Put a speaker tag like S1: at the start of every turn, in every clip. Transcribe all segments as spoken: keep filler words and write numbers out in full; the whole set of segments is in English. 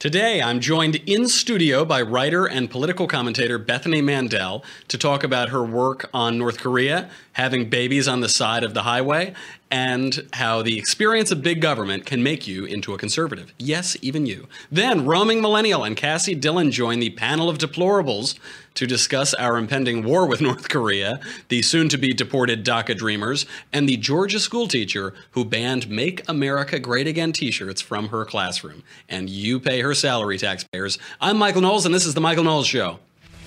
S1: Today, I'm joined in studio by writer and political commentator Bethany Mandel to talk about her work on North Korea, having babies on the side of the highway, and how the experience of big government can make you into a conservative. Yes, even you. Then, roaming millennial and Cassie Dillon join the panel of deplorables to discuss our impending war with North Korea, the soon-to-be deported DACA dreamers, and the Georgia schoolteacher who banned Make America Great Again t-shirts from her classroom. And you pay her salary, taxpayers. I'm Michael Knowles, and this is The Michael Knowles Show.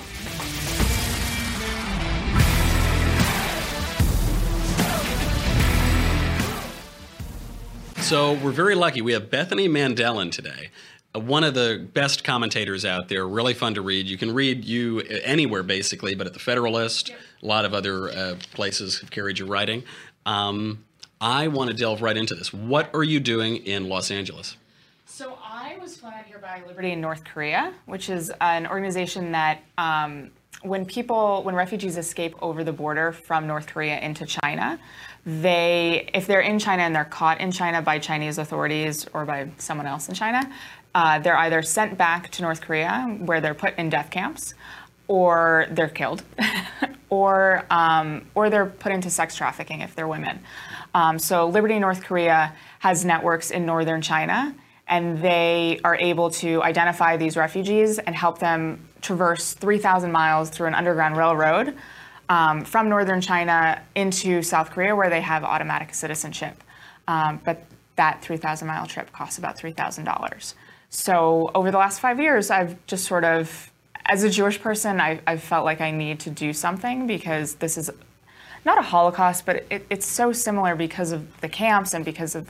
S1: So we're very lucky. We have Bethany Mandel in today. One of the best commentators out there, really fun to read. You can read you anywhere, basically, but at the Federalist, yep. A lot of other uh, places have carried your writing. Um, I want to delve right into this. What are you doing in Los Angeles?
S2: So I was flown out here by Liberty in North Korea, which is an organization that um, when people, when refugees escape over the border from North Korea into China, they, if they're in China and they're caught in China by Chinese authorities or by someone else in China, Uh, they're either sent back to North Korea, where they're put in death camps, or they're killed, or um, or they're put into sex trafficking if they're women. Um, so Liberty North Korea has networks in northern China, and they are able to identify these refugees and help them traverse three thousand miles through an underground railroad um, from northern China into South Korea, where they have automatic citizenship. Um, but that three thousand mile trip costs about three thousand dollars. So over the last five years, I've just sort of, as a Jewish person, I, I've felt like I need to do something because this is not a Holocaust, but it, it's so similar because of the camps and because of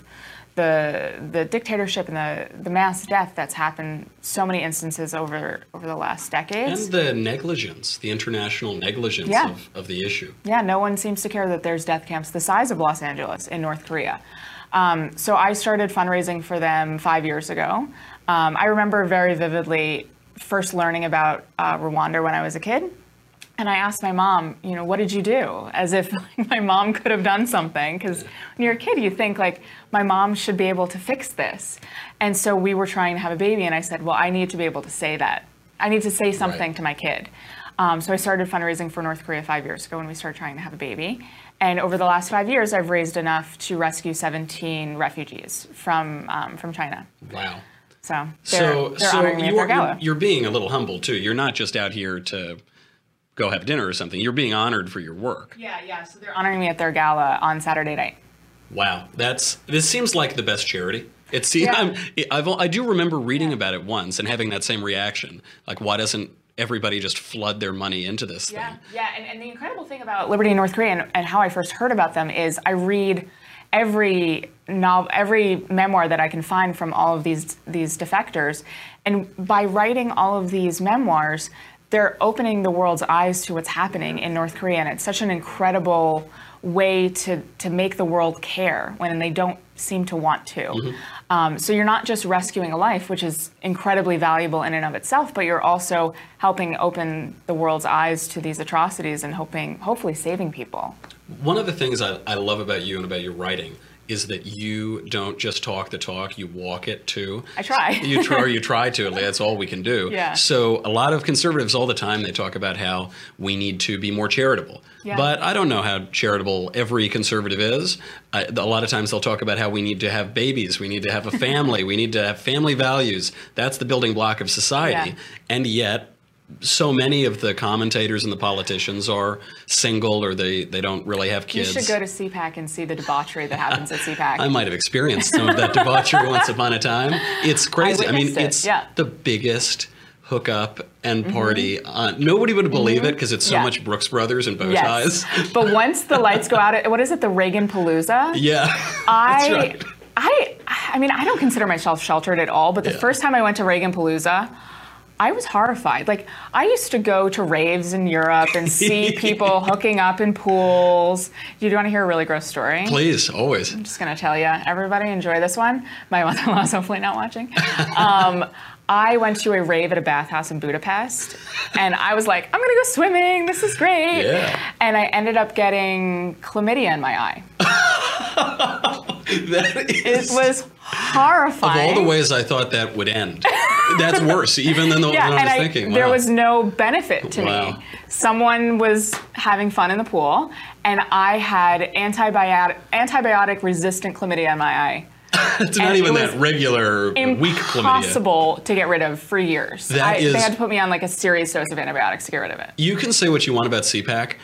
S2: the the dictatorship and the, the mass death that's happened so many instances over over the last decades.
S1: And the negligence, the international negligence
S2: yeah.
S1: of, of the issue.
S2: Yeah, no one seems to care that there's death camps the size of Los Angeles in North Korea. Um, so I started fundraising for them five years ago. Um, I remember very vividly first learning about uh, Rwanda when I was a kid. And I asked my mom, you know, what did you do? As if like, my mom could have done something. Because when you're a kid, you think, like, my mom should be able to fix this. And so we were trying to have a baby. And I said, well, I need to be able to say that. I need to say something right. to my kid. Um, so I started fundraising for North Korea five years ago when we started trying to have a baby. And over the last five years, I've raised enough to rescue seventeen refugees from um, from China.
S1: Wow.
S2: So they're,
S1: so,
S2: they're
S1: so
S2: honoring me at their gala.
S1: You're, you're being a little humble, too. You're not just out here to go have dinner or something. You're being honored for your work.
S2: Yeah, yeah. So they're honoring me at their gala on Saturday night.
S1: Wow. That's this seems like the best charity. It seems,
S2: yeah.
S1: I'm, I've, I do remember reading yeah. about it once and having that same reaction. Like, why doesn't everybody just flood their money into this
S2: yeah.
S1: thing?
S2: Yeah, and, and the incredible thing about Liberty in North Korea and, and how I first heard about them is I read every novel, every memoir that I can find from all of these these defectors, and by writing all of these memoirs, they're opening the world's eyes to what's happening in North Korea, and it's such an incredible way to to make the world care when they don't seem to want to. Mm-hmm. Um, so you're not just rescuing a life, which is incredibly valuable in and of itself, but you're also helping open the world's eyes to these atrocities and hoping, hopefully saving people.
S1: One of the things I, I love about you and about your writing is that you don't just talk the talk, you walk it too.
S2: I try.
S1: you try, or you try to, that's all we can do.
S2: Yeah.
S1: So a lot of conservatives all the time, they talk about how we need to be more charitable.
S2: Yeah.
S1: But I don't know how charitable every conservative is. I, a lot of times they'll talk about how we need to have babies, we need to have a family, we need to have family values. That's the building block of society.
S2: Yeah.
S1: And yet, so many of the commentators and the politicians are single, or they, they don't really have kids.
S2: You should go to C PAC and see the debauchery that happens at C PAC.
S1: I might have experienced some of that debauchery once upon a time. It's crazy. I, I mean,
S2: it.
S1: it's
S2: yeah.
S1: the biggest hookup and party. Mm-hmm. uh, nobody would believe mm-hmm. it because it's so
S2: yeah.
S1: much Brooks Brothers and bow
S2: yes.
S1: ties.
S2: But once the lights go out, at, what is it, the Reagan Palooza?
S1: Yeah,
S2: I,
S1: that's right.
S2: I, I mean, I don't consider myself sheltered at all, but the yeah. first time I went to Reagan Palooza, I was horrified. Like, I used to go to raves in Europe and see people hooking up in pools. Do you want to hear a really gross story?
S1: Please, always.
S2: I'm just going to tell you. Everybody enjoy this one. My mother-in-law's hopefully not watching. Um, I went to a rave at a bathhouse in Budapest, and I was like, I'm going to go swimming. This is great.
S1: Yeah.
S2: And I ended up getting chlamydia in my eye.
S1: That is...
S2: It was horrifying.
S1: Of all the ways I thought that would end. That's worse, even than the
S2: yeah,
S1: one I was
S2: and I,
S1: thinking. Wow.
S2: there was no benefit to
S1: Wow.
S2: me. Someone was having fun in the pool, and I had antibiotic antibiotic resistant chlamydia in my eye.
S1: It's not
S2: and
S1: even
S2: it was
S1: that regular weak chlamydia.
S2: Impossible to get rid of for years.
S1: That
S2: I,
S1: is-
S2: they had to put me on like a serious dose of antibiotics to get rid of it.
S1: You can say what you want about C PAC.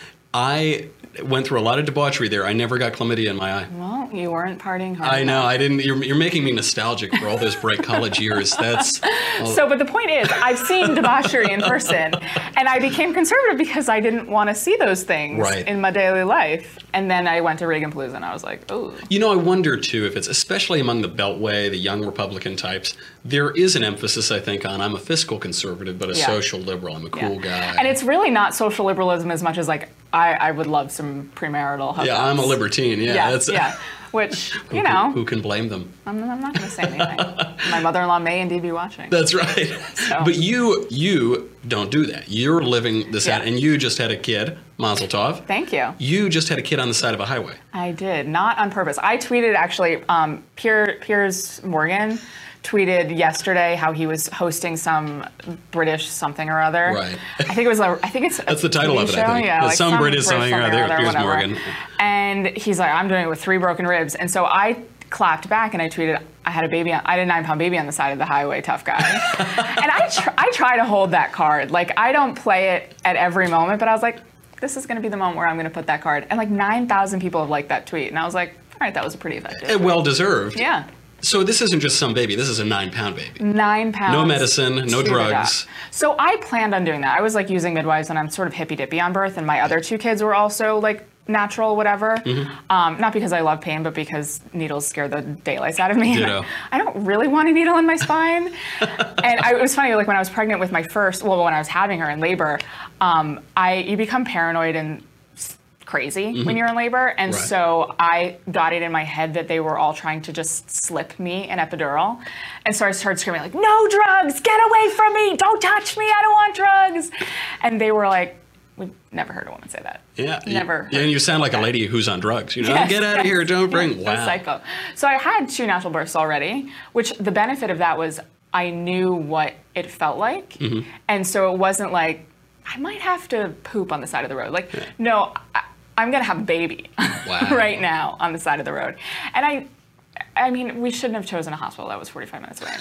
S1: I went through a lot of debauchery there. I never got chlamydia in my eye.
S2: Well, you weren't partying hard.
S1: I know.
S2: enough.
S1: I didn't. You're, you're making me nostalgic for all those bright college years. That's well,
S2: So, but the point is, I've seen debauchery in person, and I became conservative because I didn't want to see those things
S1: Right.
S2: in my daily life. And then I went to Reagan Palooza, and I was like, oh.
S1: You know, I wonder too if it's especially among the Beltway, the young Republican types. There is an emphasis, I think, on I'm a fiscal conservative, but a
S2: Yeah.
S1: social liberal. I'm a cool
S2: Yeah.
S1: guy.
S2: And it's really not social liberalism as much as like I, I would love some premarital hookups.
S1: yeah, I'm a libertine. Yeah,
S2: Yeah,
S1: that's
S2: yeah. Which,
S1: who
S2: you
S1: can-
S2: know,
S1: who can blame them?
S2: I'm, I'm not going to say anything. My mother-in-law may indeed be watching.
S1: That's right. But you you don't do that. You're living this
S2: Yeah.
S1: out, and you just had a kid, Mazel Tov.
S2: Thank you.
S1: You just had a kid on the side of a highway.
S2: I did, not on purpose. I tweeted actually, um, Pier, Piers Morgan tweeted yesterday how he was hosting some British something or other.
S1: Right.
S2: I think it was a, I think it's a
S1: That's the title
S2: T V
S1: of it,
S2: show.
S1: I think.
S2: Yeah,
S1: It's
S2: like
S1: some British something or other with Piers
S2: whatever.
S1: Morgan.
S2: And he's like, I'm doing it with three broken ribs. And so I clapped back and I tweeted, I had a baby, on, I had a nine pound baby on the side of the highway, tough guy. And I, tr- I try to hold that card. Like, I don't play it at every moment, but I was like, this is going to be the moment where I'm going to put that card. And like nine thousand people have liked that tweet. And I was like, all right, that was pretty effective.
S1: And well deserved.
S2: Yeah.
S1: So this isn't just some baby. This is a nine pound baby.
S2: Nine pounds.
S1: No medicine, no
S2: to the
S1: drugs.
S2: death. So I planned on doing that. I was like using midwives and I'm sort of hippy dippy on birth, and my other two kids were also like natural, whatever.
S1: Mm-hmm.
S2: Um, not because I love pain, but because needles scare the daylights out of me.
S1: Ditto.
S2: I don't really want a needle in my spine. And I, it was funny, like when I was pregnant with my first, well, when I was having her in labor, um, I you become paranoid and s- crazy when you're in labor. And
S1: Right.
S2: so I got it in my head that they were all trying to just slip me an epidural. And so I started screaming like, no drugs, get away from me, don't touch me, I don't want drugs. And they were like, we've never heard a woman say that.
S1: Yeah. you-
S2: Never
S1: Yeah, and you sound like a lady who's on drugs. You know,
S2: Yes,
S1: get out of
S2: yes,
S1: here, don't bring.
S2: yes,
S1: Wow.
S2: so psycho. So I had two natural births already, which the benefit of that was I knew what it felt like.
S1: Mm-hmm.
S2: And so it wasn't like, I might have to poop on the side of the road. Like, no, I, I'm going to have a baby
S1: Wow.
S2: right now on the side of the road. And I, I mean, we shouldn't have chosen a hospital that was forty-five minutes away.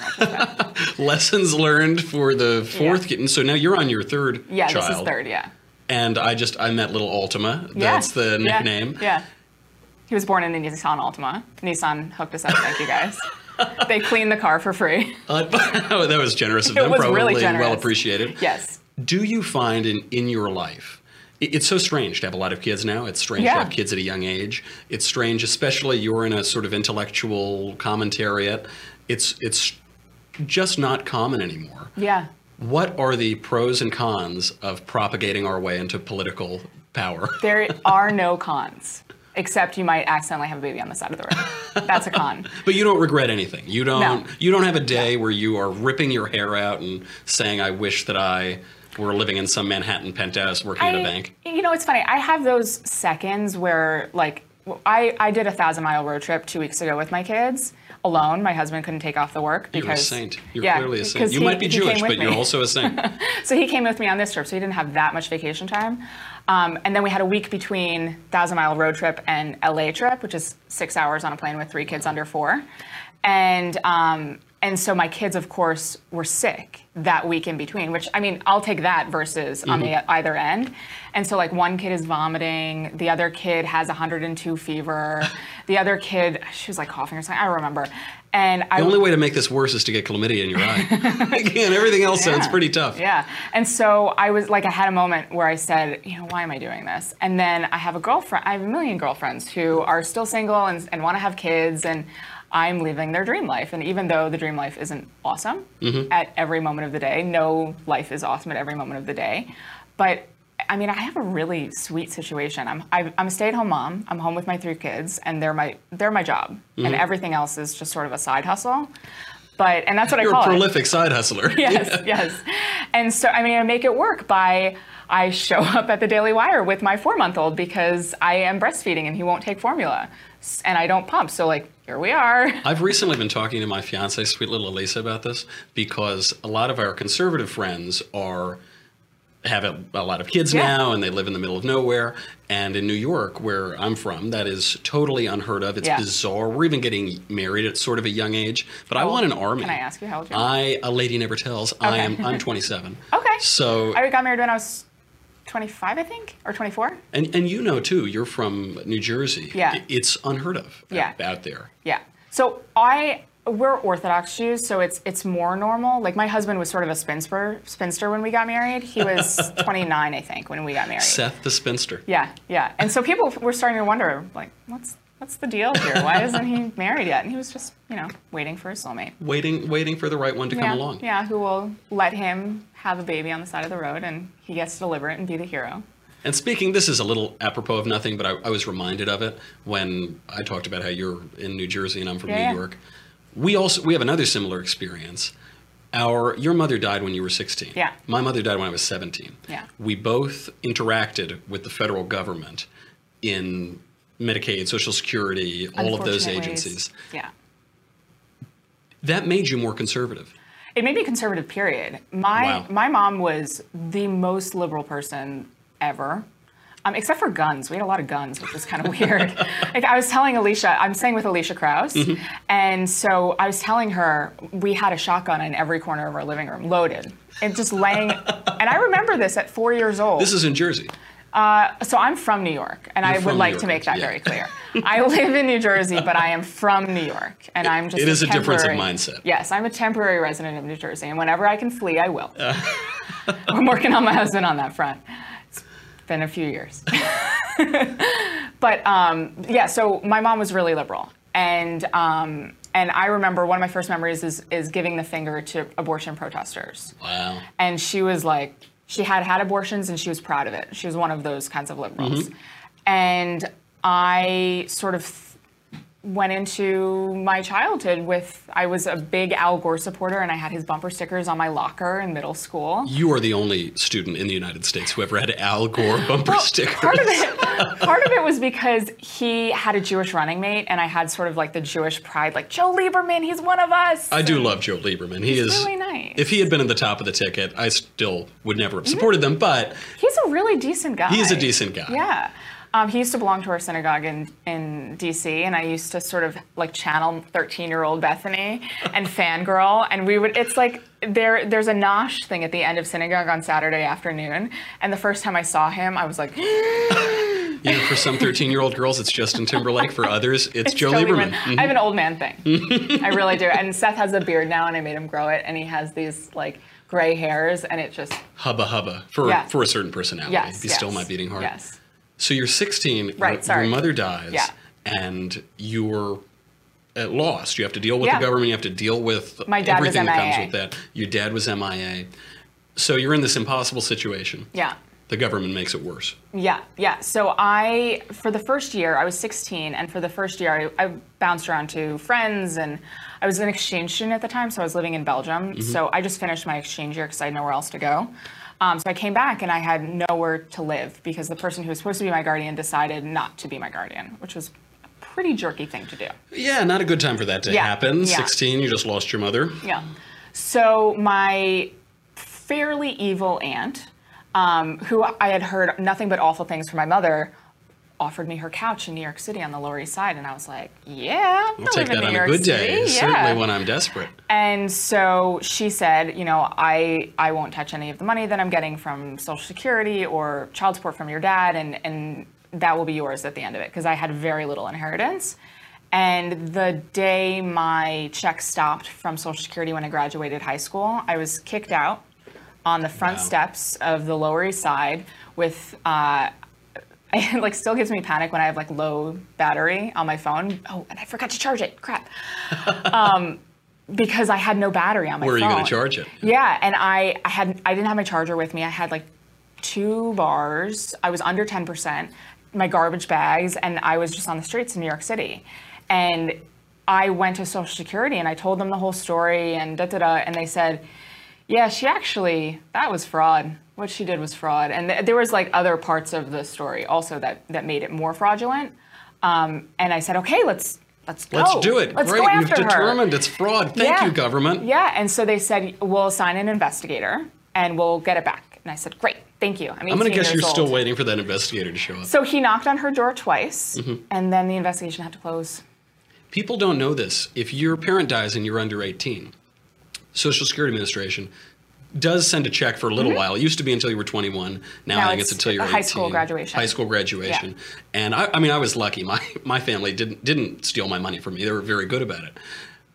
S1: Lessons learned for the fourth
S2: Yeah.
S1: kitten. So now you're on your third
S2: Yeah,
S1: child.
S2: this is third, yeah.
S1: And I just, I met little Ultima.
S2: Yeah,
S1: That's the
S2: yeah,
S1: nickname.
S2: Yeah. He was born in a Nissan Altima. Nissan hooked us up, thank you guys. They cleaned the car for free.
S1: Uh, that was generous of
S2: It
S1: them.
S2: was
S1: Probably
S2: really generous.
S1: well appreciated.
S2: Yes.
S1: Do you find in, in your life, it- it's so strange to have a lot of kids now. It's strange
S2: Yeah.
S1: to have kids at a young age. It's strange, especially you're in a sort of intellectual commentariat. It's it's just not common anymore.
S2: Yeah.
S1: What are the pros and cons of propagating our way into political power?
S2: There are no cons, except you might accidentally have a baby on the side of the road. That's a con.
S1: But you don't regret anything. You don't.
S2: No.
S1: You don't have a day where you are ripping your hair out and saying, "I wish that I were living in some Manhattan penthouse working at a
S2: I-
S1: bank."
S2: You know, it's funny. I have those seconds where, like, I, I did a thousand mile road trip two weeks ago with my kids alone. My husband couldn't take off the work because
S1: You're a saint. You're
S2: yeah,
S1: clearly a saint.
S2: 'cause
S1: You
S2: he-
S1: might be
S2: he
S1: Jewish,
S2: came with
S1: but you're
S2: me.
S1: also a saint.
S2: So he came with me on this trip, so he didn't have that much vacation time. Um, and then we had a week between thousand mile road trip and L A trip, which is six hours on a plane with three kids under four. And um, and so my kids, of course, were sick that week in between, which, I mean, I'll take that versus on the either end. And so, like, one kid is vomiting, the other kid has one hundred two fever, the other kid, she was like coughing or something, I don't remember. And I
S1: The only way to make this worse is to get chlamydia in your eye. Again, everything else sounds
S2: Yeah.
S1: pretty tough.
S2: Yeah. And so I was like, I had a moment where I said, you know, why am I doing this? And then I have a girlfriend, I have a million girlfriends who are still single and, and want to have kids, and I'm living their dream life. And even though the dream life isn't awesome at every moment of the day, no life is awesome at every moment of the day. But I mean, I have a really sweet situation. I'm I, I'm a stay-at-home mom. I'm home with my three kids, and they're my they're my job, and everything else is just sort of a side hustle. But, and that's what
S1: You're
S2: I call
S1: a
S2: it.
S1: prolific side hustler.
S2: Yes,
S1: Yeah.
S2: yes. And so, I mean, I make it work by, I show up at the Daily Wire with my four-month-old because I am breastfeeding and he won't take formula. S- And I don't pump, so like, here we are.
S1: I've recently been talking to my fiance, sweet little Elisa, about this because a lot of our conservative friends are have a, a lot of kids
S2: Yeah.
S1: now and they live in the middle of nowhere. And in New York, where I'm from, that is totally unheard of. It's
S2: Yeah.
S1: bizarre. We're even getting married at sort of a young age. But I
S2: Well,
S1: want an army.
S2: Can I ask you how old you are?
S1: I, a lady never tells. I
S2: Okay.
S1: am, I'm twenty-seven.
S2: Okay.
S1: So,
S2: I got married when I was twenty-five, I think, or twenty-four.
S1: and, and you know too, you're from New Jersey.
S2: Yeah.
S1: It's unheard of
S2: Yeah.
S1: out, out there.
S2: Yeah. So I we're Orthodox Jews, so it's it's more normal. Like my husband was sort of a spinster spinster when we got married. He was twenty-nine, I think, when we got married.
S1: Seth the spinster.
S2: Yeah, yeah. And so people were starting to wonder, like, what's what's the deal here? Why isn't he married yet? And he was just, you know, waiting for his soulmate.
S1: Waiting, waiting for the right one to
S2: Yeah,
S1: come along.
S2: yeah, who will let him have a baby on the side of the road, and he gets to deliver it and be the hero.
S1: And speaking, this is a little apropos of nothing, but I, I was reminded of it when I talked about how you're in New Jersey and I'm from
S2: Yeah,
S1: New
S2: yeah.
S1: York. We also we have another similar experience. Our your mother died when you were sixteen.
S2: Yeah.
S1: My mother died when I was seventeen.
S2: Yeah.
S1: We both interacted with the federal government in Medicaid, Social Security, all of those
S2: Unfortunate ways.
S1: agencies.
S2: Yeah.
S1: That made you more conservative.
S2: It made me conservative, period. My
S1: Wow.
S2: my mom was the most liberal person ever. Um, except for guns. We had a lot of guns, which was kind of weird. Like I was telling Alicia, I'm staying with Alicia Krause,
S1: Mm-hmm.
S2: and so I was telling her we had a shotgun in every corner of our living room, loaded, and just laying. And I remember this at four years old.
S1: This is in Jersey.
S2: Uh, so I'm from New York, and
S1: You're
S2: I
S1: from
S2: would
S1: New
S2: like
S1: York,
S2: to make that
S1: yeah.
S2: very clear. I live in New Jersey, but I am from New York, and I'm just
S1: It is a difference of
S2: temporary-
S1: mindset.
S2: Yes, I'm a temporary resident of New Jersey, and whenever I can flee, I will. I'm working on my husband on that front. It's been a few years. But um, yeah, so my mom was really liberal, and um, and I remember one of my first memories is is giving the finger to abortion protesters.
S1: Wow.
S2: And she was like, she had had abortions and she was proud of it. She was one of those kinds of liberals. And I sort of went into my childhood with, I was a big Al Gore supporter and I had his bumper stickers on my locker in middle school.
S1: You are the only student in the United States who ever had Al Gore bumper stickers.
S2: Part of it, part of it was because he had a Jewish running mate, and I had sort of like the Jewish pride, like Joe Lieberman, he's one of us.
S1: I do love Joe Lieberman. He
S2: He's
S1: is
S2: really nice.
S1: If he had been at the top of the ticket, I still would never have supported them. But
S2: He's a really decent guy.
S1: He's a decent guy.
S2: Yeah. Um, he used to belong to our synagogue in, in D C, and I used to sort of like channel thirteen-year-old Bethany and fangirl, and we would, it's like, there. there's a nosh thing at the end of synagogue on Saturday afternoon, and the first time I saw him, I was like,
S1: you know, for some thirteen-year-old girls, it's Justin Timberlake. For others, it's, Joe Lieberman.
S2: I have an old man thing. I really do. And Seth has a beard now, and I made him grow it, and he has these like gray hairs, and it just,
S1: Hubba hubba for
S2: Yeah.
S1: for a certain personality.
S2: yes,
S1: Be
S2: yes,
S1: still my beating heart.
S2: Yes.
S1: So you're sixteen.
S2: Right,
S1: your,
S2: sorry.
S1: Your mother dies.
S2: Yeah.
S1: And you're at lost. You have to deal with
S2: Yeah.
S1: the government. You have to deal with
S2: My dad was
S1: everything that
S2: M I A.
S1: comes with that. Your dad was M I A. So you're in this impossible situation.
S2: Yeah.
S1: The government makes it worse.
S2: Yeah, yeah. So I, for the first year, I was sixteen, and for the first year, I, I bounced around to friends, and I was an exchange student at the time, so I was living in Belgium. So I just finished my exchange year because I had nowhere else to go. Um, so I came back, and I had nowhere to live because the person who was supposed to be my guardian decided not to be my guardian, which was a pretty jerky thing to do.
S1: Yeah, not a good time for that to
S2: Yeah,
S1: happen.
S2: yeah.
S1: sixteen, you just lost your mother.
S2: Yeah. So my fairly evil aunt, um, who I had heard nothing but awful things from my mother, offered me her couch in New York City on the Lower East Side, and I was like, "Yeah, I'm
S1: I'll take
S2: live in
S1: that
S2: New
S1: on a
S2: York
S1: good day.
S2: City.
S1: Certainly
S2: Yeah."
S1: when I'm desperate.
S2: And so she said, you know, I I won't touch any of the money that I'm getting from Social Security or child support from your dad, and and that will be yours at the end of it, because I had very little inheritance. And the day my check stopped from Social Security when I graduated high school, I was kicked out on the front
S1: Wow.
S2: steps of the Lower East Side with, uh, it like still gives me panic when I have like low battery on my phone. Oh, and I forgot to charge it, crap. um, because I had no battery on my
S1: Where are
S2: phone.
S1: you going to charge it?
S2: Yeah, and I, I had I didn't have my charger with me. I had like two bars. I was under ten percent, my garbage bags, and I was just on the streets in New York City. And I went to Social Security and I told them the whole story and da da da, and they said, yeah, she actually, that was fraud. What she did was fraud. And th- there was like other parts of the story also that, that made it more fraudulent. Um, and I said, okay, let's let's go.
S1: Let's do it.
S2: Let's
S1: Great.
S2: go after
S1: You've determined
S2: her.
S1: it's fraud. Thank
S2: Yeah.
S1: you, government.
S2: Yeah. And so they said, we'll assign an investigator and we'll get it back. And I said, great, thank you. I'm,
S1: I'm going to guess
S2: years
S1: you're
S2: old.
S1: still waiting for that investigator to show up.
S2: So he knocked on her door twice,
S1: Mm-hmm.
S2: and then the investigation had to close.
S1: People don't know this. If your parent dies and you're under eighteen, Social Security Administration does send a check for a little
S2: Mm-hmm.
S1: while. It used to be until you were twenty-one. Now,
S2: Now
S1: I think
S2: it's
S1: it's until you're
S2: high school
S1: eighteen.
S2: graduation.
S1: High school graduation.
S2: Yeah.
S1: And I, I mean, I was lucky. My my family didn't didn't steal my money from me. They were very good about it.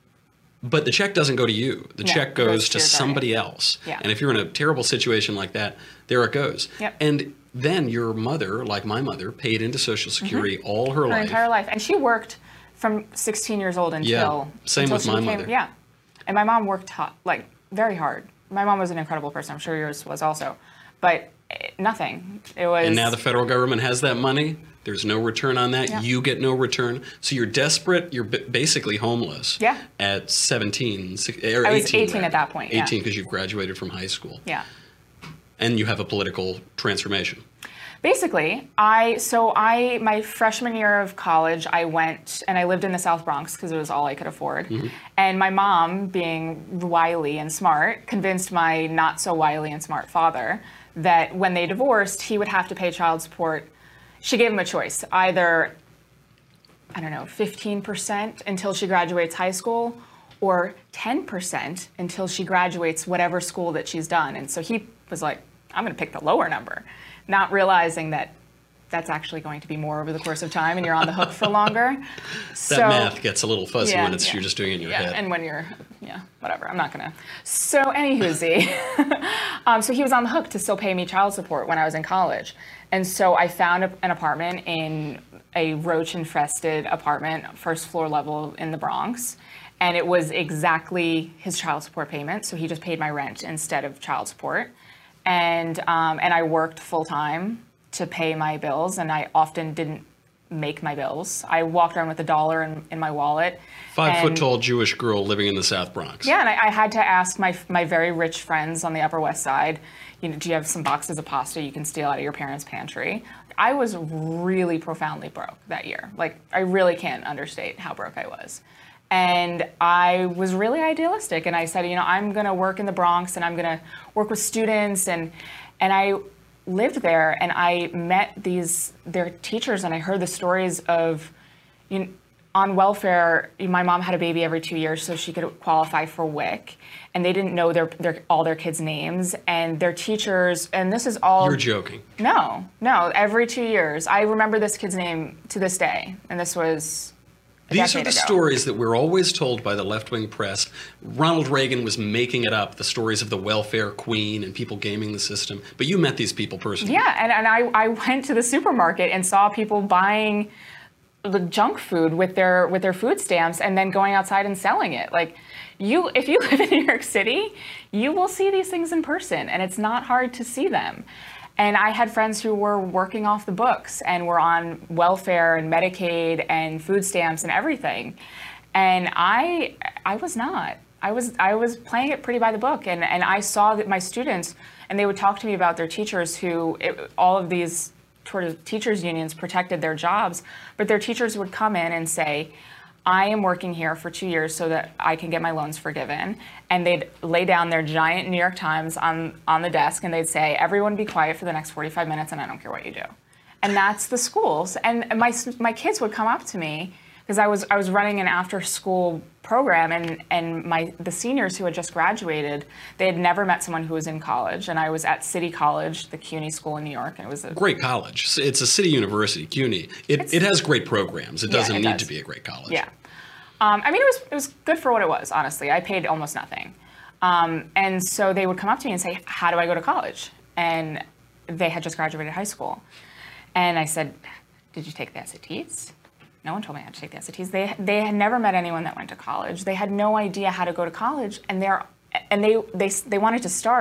S1: But the check doesn't go to you. The
S2: No,
S1: check
S2: it goes
S1: goes
S2: to
S1: to
S2: your
S1: somebody
S2: guardian.
S1: else.
S2: Yeah.
S1: And if you're in a terrible situation like that, there it goes.
S2: Yep.
S1: And then your mother, like my mother, paid into Social Security all her,
S2: Her
S1: life.
S2: entire life. And she worked from sixteen years old until.
S1: Yeah, same
S2: until
S1: with
S2: she
S1: my
S2: became-
S1: mother.
S2: Yeah. And my mom worked hot, like very hard. My mom was an incredible person. I'm sure yours was also. But eh, nothing. It was.
S1: And now the federal government has that money. There's no return on that.
S2: Yeah.
S1: You get no return. So you're desperate. You're b- basically homeless.
S2: Yeah.
S1: At seventeen, six- or
S2: I was
S1: eighteen.
S2: eighteen at
S1: rather.
S2: that point, yeah.
S1: eighteen because you've graduated from high school.
S2: Yeah.
S1: And you have a political transformation.
S2: Basically, I so I my freshman year of college, I went and I lived in the South Bronx because it was all I could afford.
S1: Mm-hmm.
S2: And my mom, being wily and smart, convinced my not so wily and smart father that when they divorced, he would have to pay child support. She gave him a choice, either I don't know, fifteen percent until she graduates high school or ten percent until she graduates whatever school that she's done. And so he was like, I'm going to pick the lower number, not realizing that that's actually going to be more over the course of time and you're on the hook for longer.
S1: That
S2: so,
S1: math gets a little fuzzy
S2: yeah,
S1: when it's
S2: yeah.
S1: you're just doing it in your
S2: yeah,
S1: head.
S2: and when you're, yeah, whatever, I'm not going to. So anywhoozy, um, so he was on the hook to still pay me child support when I was in college. And so I found a, an apartment in a roach-infested apartment, first floor level in the Bronx. And it was exactly his child support payment. So he just paid my rent instead of child support. And um, and I worked full time to pay my bills, and I often didn't make my bills. I walked around with a dollar in, in my wallet.
S1: Five
S2: and-
S1: foot tall Jewish girl living in the South Bronx.
S2: Yeah, and I, I had to ask my my very rich friends on the Upper West Side, you know, do you have some boxes of pasta you can steal out of your parents' pantry? I was really profoundly broke that year. Like, I really can't understate how broke I was. And I was really idealistic, and I said, you know, I'm going to work in the Bronx, and I'm going to work with students, and and I lived there, and I met these their teachers, and I heard the stories of, you know, on welfare. My mom had a baby every two years, so she could qualify for W I C, and they didn't know their their all their kids' names, and their teachers, and this is all.
S1: You're joking.
S2: No, no, every two years. I remember this kid's name to this day, and this was.
S1: These are the
S2: ago.
S1: stories that we're always told by the left-wing press. Ronald Reagan was making it up, the stories of the welfare queen and people gaming the system. But you met these people personally.
S2: Yeah, and, and I, I went to the supermarket and saw people buying the junk food with their with their food stamps and then going outside and selling it. Like, you, if you live in New York City, you will see these things in person, and it's not hard to see them. And I had friends who were working off the books and were on welfare and Medicaid and food stamps and everything. And I I was not. I was I was playing it pretty by the book. And, and I saw that my students, and they would talk to me about their teachers who, it, all of these sort of teachers unions protected their jobs, but their teachers would come in and say, I am working here for two years so that I can get my loans forgiven. And they'd lay down their giant New York Times on, on the desk, and they'd say, everyone be quiet for the next forty-five minutes, and I don't care what you do. And that's the schools. And my my kids would come up to me, because I was I was running an after-school program, and, and my the seniors who had just graduated, they had never met someone who was in college. And I was at City College, the CUNY school in New York, and it was a
S1: Great college. It's a city university, CUNY. It, it has great programs. It
S2: Yeah,
S1: doesn't
S2: it
S1: need
S2: does.
S1: to be a great college.
S2: Yeah. Um, I mean, it was it was good for what it was, honestly. I paid almost nothing. Um, and so they would come up to me and say, how do I go to college? And they had just graduated high school. And I said, did you take the S A Ts? No one told me I had to take the S A Ts. They they had never met anyone that went to college. They had no idea how to go to college, and they're and they they they wanted to start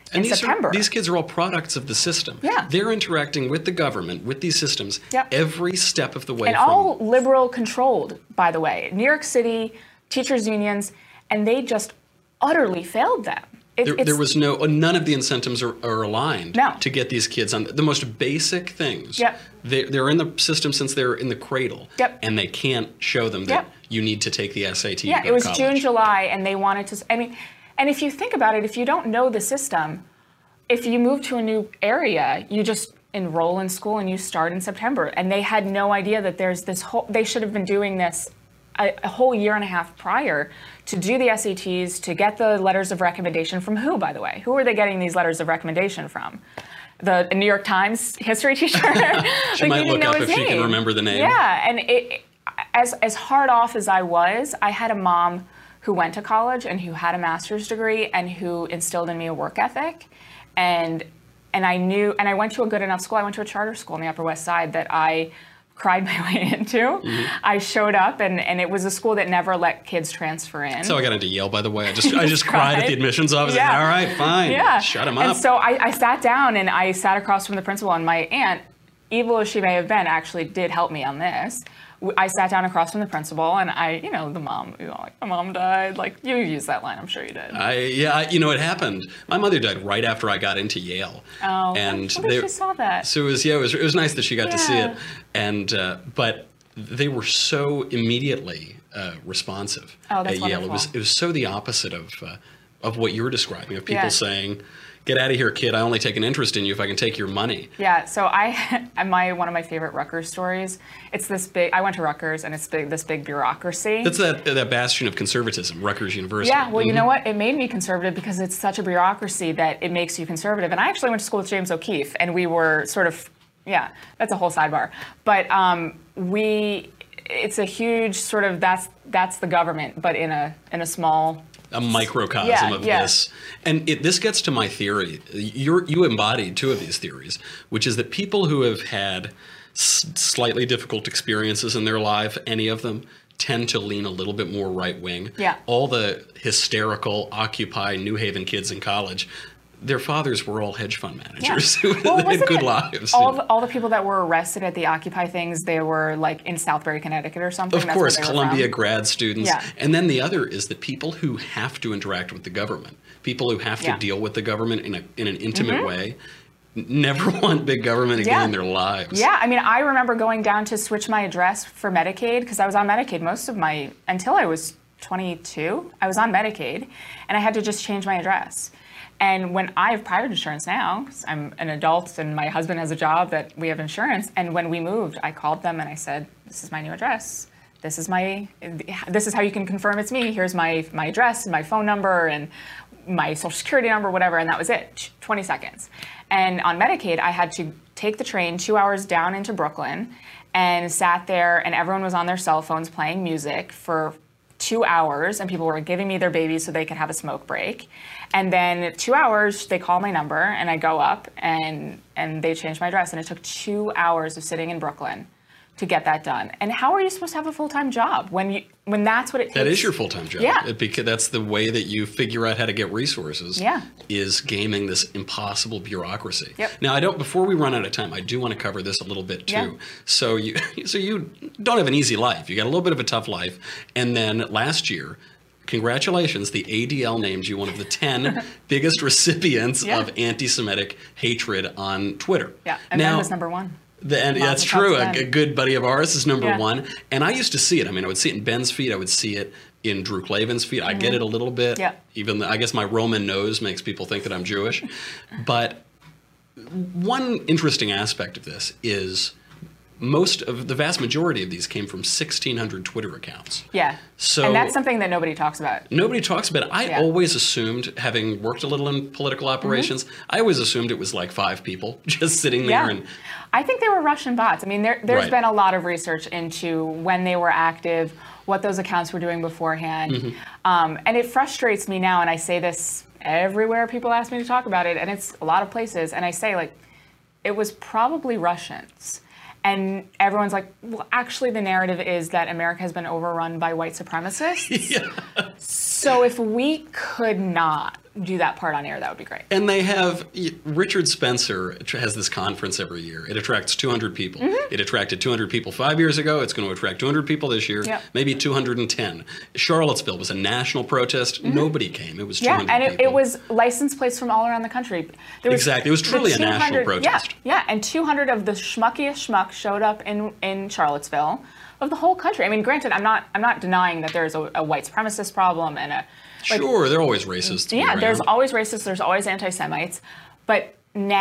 S1: And
S2: in
S1: these
S2: September.
S1: Are, these kids are all products of the system.
S2: Yeah.
S1: They're interacting with the government, with these systems,
S2: Yep.
S1: every step of the way.
S2: And
S1: from,
S2: all liberal controlled, by the way. New York City, teachers unions, and they just utterly failed them. It,
S1: there, there was no, none of the incentives are, are aligned
S2: No.
S1: to get these kids on the most basic things.
S2: Yep.
S1: They, they're in the system since they're in the cradle.
S2: Yep.
S1: And they can't show them that
S2: Yep.
S1: you need to take the S A T.
S2: Yeah,
S1: to go
S2: it was
S1: to
S2: June,
S1: college.
S2: July, and they wanted to, I mean, and if you think about it, if you don't know the system, if you move to a new area, you just enroll in school and you start in September. And they had no idea that there's this whole, they should have been doing this a, a whole year and a half prior to do the S A Ts, to get the letters of recommendation from who, by the way? Who are they getting these letters of recommendation from? The New York Times history teacher?
S1: She
S2: Like,
S1: might
S2: you didn't
S1: look
S2: know
S1: up
S2: his
S1: if she can
S2: name.
S1: remember the name.
S2: Yeah, and it, as, as hard off as I was, I had a mom who went to college and who had a master's degree and who instilled in me a work ethic. And and I knew, and I went to a good enough school. I went to a charter school on the Upper West Side that I cried my way into. Mm-hmm. I showed up, and, and it was a school that never let kids transfer in.
S1: That's how I got into Yale, by the way. I just I just cried. cried at the admissions office.
S2: Yeah.
S1: All right, fine.
S2: Yeah.
S1: Shut him
S2: and
S1: up.
S2: And so I, I sat down, and I sat across from the principal, and my aunt, evil as she may have been, actually did help me on this. I sat down across from the principal, and I, you know, the mom, you know, like, my mom died. Like, you used that line, I'm sure you did.
S1: I, yeah, I, you know, it happened. My mother died right after I got into Yale.
S2: Oh,
S1: and
S2: I wonder if she saw that.
S1: So it was, yeah, it was, it was nice that she got
S2: Yeah.
S1: to see it. And, uh, but they were so immediately uh, responsive
S2: Oh, that's
S1: at Yale. It
S2: wonderful.
S1: was, it was so the opposite of, uh, of what you were describing, of people
S2: Yeah.
S1: saying, get out of here, kid. I only take an interest in you if I can take your money.
S2: Yeah, so I, my one of my favorite Rutgers stories, it's this big, I went to Rutgers, and it's big, this big bureaucracy.
S1: That's that, that bastion of conservatism, Rutgers University.
S2: Yeah, well,
S1: Mhm.
S2: you know what? It made me conservative because it's such a bureaucracy that it makes you conservative. And I actually went to school with James O'Keefe, and we were sort of, yeah, that's a whole sidebar. But um, we, it's a huge sort of, that's that's the government, but in a in a small...
S1: a microcosm
S2: Yeah,
S1: of
S2: yeah.
S1: this. And it, this gets to my theory. You're, you embodied two of these theories, which is that people who have had s- slightly difficult experiences in their life, any of them, tend to lean a little bit more right wing.
S2: Yeah.
S1: All the hysterical Occupy New Haven kids in college, their fathers were all hedge fund managers who
S2: Well,
S1: had
S2: wasn't
S1: good
S2: it
S1: lives.
S2: All the, all the people that were arrested at the Occupy things, they were like in Southbury, Connecticut or something.
S1: Of
S2: That's
S1: course,
S2: where they were
S1: Columbia
S2: from.
S1: grad students.
S2: Yeah.
S1: And then the other is that people who have to interact with the government, people who have to
S2: Yeah.
S1: deal with the government in, a, in an intimate way, n- never want big government again
S2: Yeah.
S1: in their lives.
S2: Yeah, I mean, I remember going down to switch my address for Medicaid because I was on Medicaid most of my, until I was twenty-two, I was on Medicaid, and I had to just change my address. And when I have private insurance now, 'cause I'm an adult and my husband has a job that we have insurance, and when we moved, I called them and I said, this is my new address. This is my, this is how you can confirm it's me. Here's my, my address and my phone number and my social security number, whatever, and that was it, twenty seconds. And on Medicaid, I had to take the train two hours down into Brooklyn and sat there, and everyone was on their cell phones playing music for two hours, and people were giving me their babies so they could have a smoke break. And then two hours, they call my number, and I go up, and and they change my address. And it took two hours of sitting in Brooklyn to get that done. And how are you supposed to have a full-time job when you when that's what it takes?
S1: That is your full-time job.
S2: Yeah.
S1: It, because that's the way that you figure out how to get resources.
S2: Yeah.
S1: Is gaming this impossible bureaucracy.
S2: Yep.
S1: Now, I don't. Before we run out of time, I do want to cover this a little bit too.
S2: Yeah.
S1: So you, so you don't have an easy life. You got a little bit of a tough life, and then last year, congratulations, the A D L named you one of the ten biggest recipients
S2: Yeah.
S1: of anti-Semitic hatred on Twitter.
S2: Yeah, and
S1: now,
S2: Ben was number one.
S1: The, and
S2: Mazel
S1: that's
S2: tov
S1: true.
S2: to
S1: A,
S2: Ben.
S1: a good buddy of ours is number
S2: Yeah.
S1: one. And I used to see it. I mean, I would see it in Ben's feed. I would see it in Drew Klavan's feed. I get it a little bit.
S2: Mm-hmm. Yeah.
S1: Even though I guess my Roman nose makes people think that I'm Jewish. But one interesting aspect of this is most of the vast majority of these came from sixteen hundred Twitter accounts.
S2: Yeah.
S1: So-
S2: and that's something that nobody talks about.
S1: Nobody talks about it. I
S2: Yeah.
S1: always assumed, having worked a little in political operations, I always assumed it was like five people just sitting there
S2: Yeah.
S1: and
S2: I think they were Russian bots. I mean, there, there's
S1: Right.
S2: been a lot of research into when they were active, what those accounts were doing beforehand.
S1: Mm-hmm.
S2: Um, and it frustrates me now, and I say this everywhere people ask me to talk about it, and it's a lot of places, and I say, like, it was probably Russians. And everyone's like, well, actually, the narrative is that America has been overrun by white supremacists.
S1: yeah.
S2: So if we could not do that part on air, that would be great.
S1: And they have, Richard Spencer has this conference every year. It attracts two hundred people. Mm-hmm. It attracted two hundred people five years ago. It's going to attract two hundred people this year, yep. maybe two hundred ten. Charlottesville was a national protest. Mm-hmm. Nobody came. It was two hundred
S2: yeah, and it,
S1: people.
S2: it was license plates from all around the country. There was
S1: exactly. It was truly a national protest.
S2: Yeah, yeah, and two hundred of the schmuckiest schmuck showed up in, in Charlottesville of the whole country. I mean, granted, I'm not I'm not denying that there's a, a white supremacist problem and a Like,
S1: sure, they're always racist.
S2: Yeah, there's always racists, there's always anti-Semites. But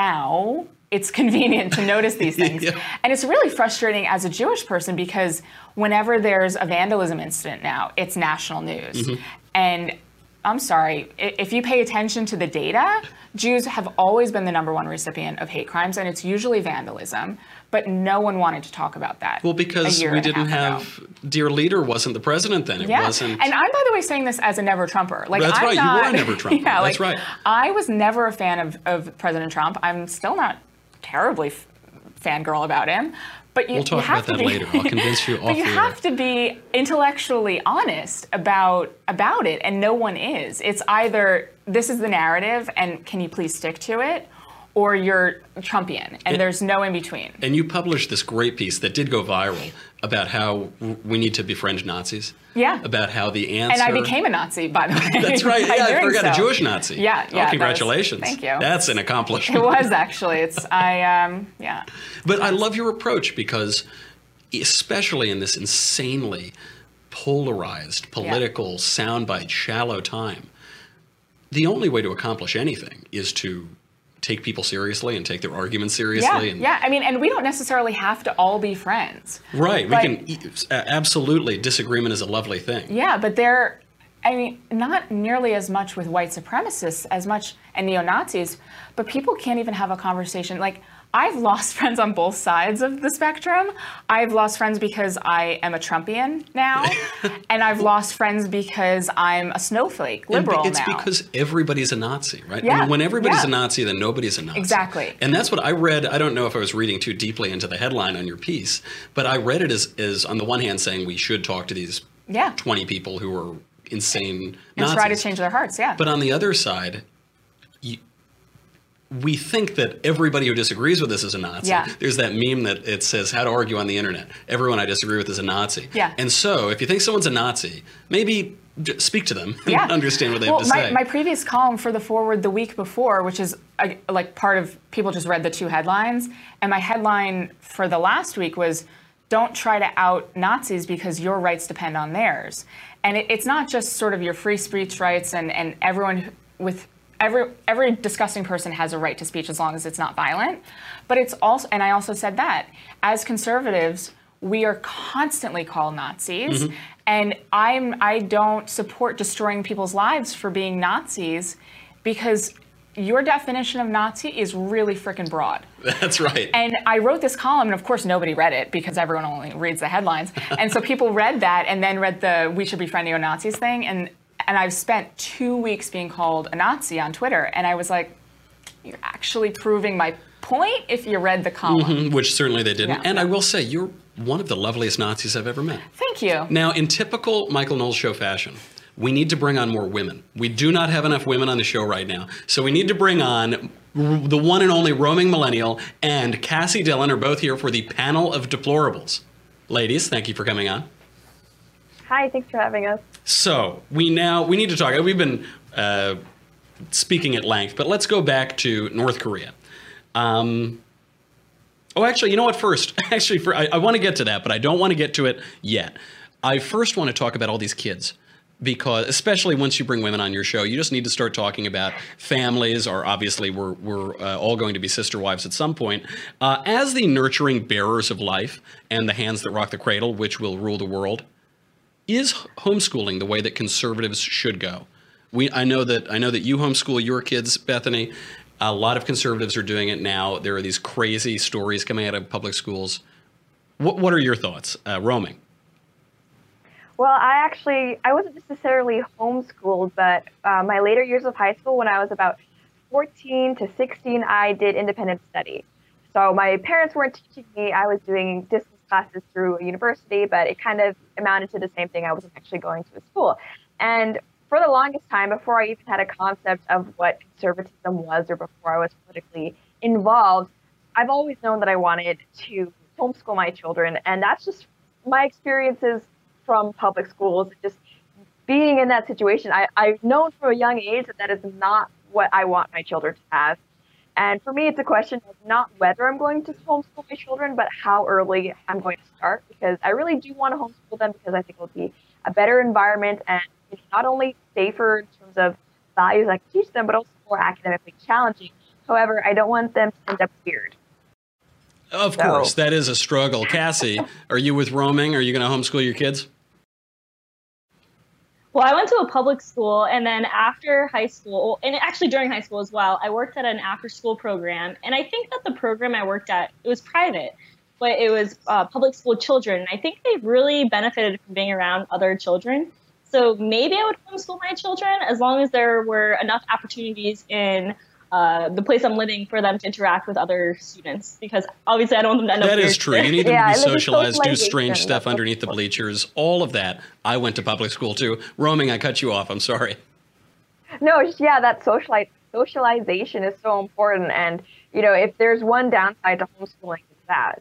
S2: now it's convenient to notice these things. yeah. And it's really frustrating as a Jewish person because whenever there's a vandalism incident now, it's national news. Mm-hmm. And I'm sorry, if you pay attention to the data, Jews have always been the number one recipient of hate crimes, and it's usually vandalism. But no one wanted to talk about that.
S1: Well, because we didn't have, ago. Dear Leader wasn't the president then. It
S2: yeah.
S1: wasn't.
S2: And I'm, by the way, saying this as a never Trumper. Like,
S1: That's
S2: I'm
S1: right.
S2: Not,
S1: you were a never Trumper.
S2: yeah,
S1: That's
S2: like,
S1: right.
S2: I was never a fan of, of President Trump. I'm still not terribly f- fangirl about him. But you,
S1: we'll talk
S2: you have
S1: about that
S2: to be,
S1: later. I'll convince you off
S2: But you
S1: the
S2: have
S1: air.
S2: to be intellectually honest about about it, and no one is. It's either this is the narrative, and can you please stick to it, or you're Trumpian, and, and there's no in between.
S1: And you published this great piece that did go viral about how we need to befriend Nazis.
S2: Yeah.
S1: About how the answer...
S2: And I became a Nazi, by the way.
S1: That's right. Yeah, I forgot so. a Jewish Nazi.
S2: Yeah, yeah.
S1: Oh, congratulations.
S2: Was, thank you.
S1: That's an accomplishment.
S2: It was, actually. It's, I, um, yeah.
S1: But I love your approach because, especially in this insanely polarized, political, yeah. soundbite, shallow time, the only way to accomplish anything is to take people seriously and take their arguments seriously.
S2: Yeah,
S1: and,
S2: yeah. I mean, and we don't necessarily have to all be friends.
S1: Right. But, we can absolutely, disagreement is a lovely thing.
S2: Yeah, but they're, I mean, not nearly as much with white supremacists as much and neo-Nazis, but people can't even have a conversation. Like, I've lost friends on both sides of the spectrum. I've lost friends because I am a Trumpian now, and I've lost friends because I'm a snowflake liberal
S1: and it's
S2: now.
S1: because everybody's a Nazi, right?
S2: Yeah.
S1: I mean, when everybody's
S2: yeah.
S1: a Nazi, then nobody's a Nazi.
S2: Exactly.
S1: And that's what I read. I don't know if I was reading too deeply into the headline on your piece, but I read it as, as on the one hand, saying we should talk to these
S2: yeah.
S1: twenty people who are insane
S2: and
S1: Nazis.
S2: try to change their hearts, yeah.
S1: But on the other side, you, we think that everybody who disagrees with us is a Nazi.
S2: Yeah.
S1: There's that meme that it says, how to argue on the internet. Everyone I disagree with is a Nazi.
S2: Yeah.
S1: And so if you think someone's a Nazi, maybe speak to them and
S2: yeah.
S1: understand what they
S2: well,
S1: have to
S2: my,
S1: say.
S2: My previous column for The Forward the week before, which is uh, like part of, people just read the two headlines, and my headline for the last week was, don't try to out Nazis because your rights depend on theirs. And it, it's not just sort of your free speech rights and, and everyone with Every every disgusting person has a right to speech as long as it's not violent. But it's also, and I also said that, as conservatives, we are constantly called Nazis. Mm-hmm. And I'm I don't support destroying people's lives for being Nazis because your definition of Nazi is really freaking broad.
S1: That's right.
S2: And I wrote this column, and of course nobody read it because everyone only reads the headlines. And so people read that and then read the we should befriend neo-Nazis thing. And And I've spent two weeks being called a Nazi on Twitter. And I was like, you're actually proving my point if you read the column.
S1: Mm-hmm, which certainly they didn't.
S2: Yeah.
S1: And I will say, you're one of the loveliest Nazis I've ever met.
S2: Thank you.
S1: Now, in typical Michael Knowles show fashion, we need to bring on more women. We do not have enough women on the show right now. So we need to bring on the one and only roaming millennial and Cassie Dillon are both here for the panel of deplorables. Ladies, thank you for coming on.
S3: Hi, thanks for having us.
S1: So we now, we need to talk, we've been uh, speaking at length, but let's go back to North Korea. Um, oh, actually, you know what first? Actually, for, I, I want to get to that, but I don't want to get to it yet. I first want to talk about all these kids. Because especially once you bring women on your show, you just need to start talking about families, or obviously we're, we're uh, all going to be sister wives at some point. Uh, as the nurturing bearers of life and the hands that rock the cradle, which will rule the world, is homeschooling the way that conservatives should go? We, I know that I know that you homeschool your kids, Bethany. A lot of conservatives are doing it now. There are these crazy stories coming out of public schools. What, what are your thoughts, uh, roaming?
S3: Well, I actually, I wasn't necessarily homeschooled, but uh, my later years of high school, when I was about fourteen to sixteen, I did independent study. So my parents weren't teaching me. I was doing distance classes through a university, but it kind of amounted to the same thing. I wasn't actually going to a school. And for the longest time, before I even had a concept of what conservatism was or before I was politically involved, I've always known that I wanted to homeschool my children. And that's just my experiences from public schools. Just being in that situation, I, I've known from a young age that that is not what I want my children to have. And for me, it's a question of not whether I'm going to homeschool my children, but how early I'm going to start, because I really do want to homeschool them because I think it will be a better environment and it's not only safer in terms of values I can teach them, but also more academically challenging. However, I don't want them to end up weird.
S1: Of
S3: So-
S1: course, that is a struggle. Cassie, are you with roaming? Are you going to homeschool your kids?
S4: Well, I went to a public school, and then after high school, and actually during high school as well, I worked at an after-school program. And I think that the program I worked at, it was private, but it was uh, public school children. And I think they really benefited from being around other children. So maybe I would homeschool my children as long as there were enough opportunities in uh, the place I'm living for them to interact with other students, because obviously I don't want them to end up
S1: That
S4: weird.
S1: is true. You need them
S3: Yeah,
S1: to be
S3: and there's
S1: socialized, do
S3: socialization.
S1: strange stuff
S3: That's
S1: underneath the bleachers, all of that. I went to public school too. Roaming, I cut you off. I'm sorry.
S3: No, it's just, yeah, that sociali- socialization is so important. And, you know, if there's one downside to homeschooling, it's that.